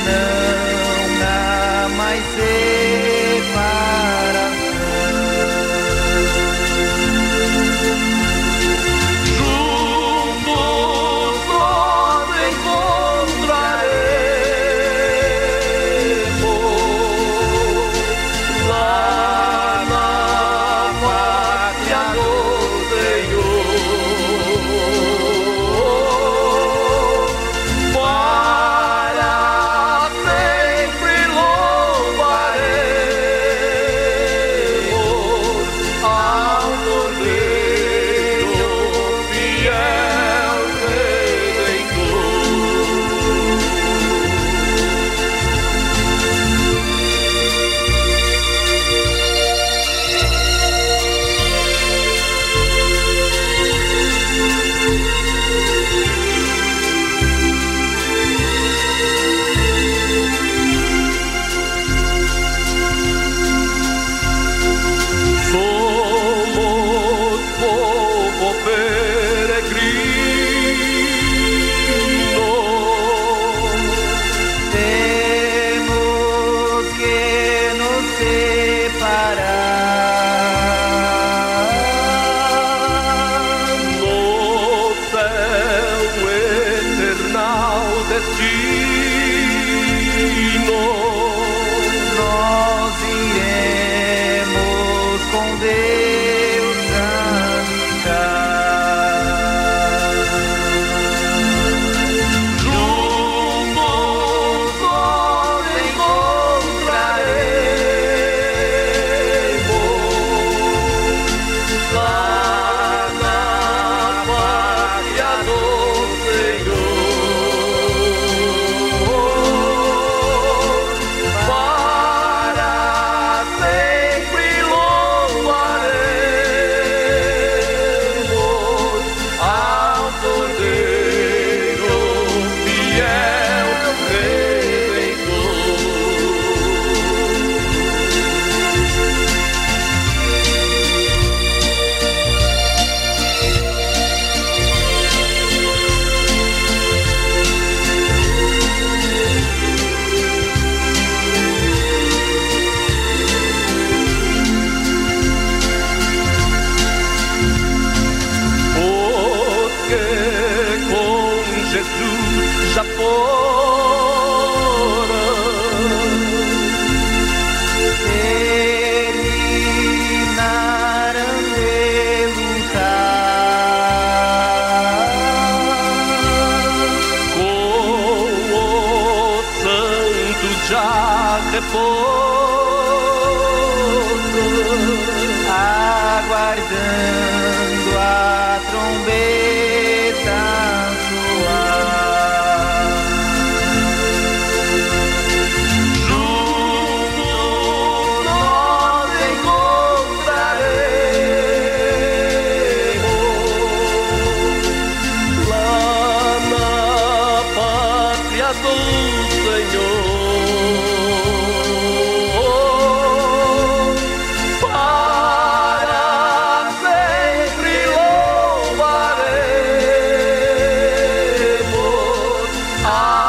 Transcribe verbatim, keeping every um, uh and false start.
não há mais separação. Juntos nos encontraremos lá na pátria do Senhor. Para sempre louvaremos ao Cordeiro fiel Somos povo peregrino, Temos que nos separar no céu eternal destino. nós iremos com Deus habitar. Juntos nos encontraremos lá na pátria do Senhor. Para sempre louvaremos ao Cordeiro fiel Redentor. Porque com Jesus já fora Terminaram de lutar com o santo já repouso, aguardando a trombeta soar. juntos nós encontraremos lá na pátria do Senhor. Para sempre louvaremos a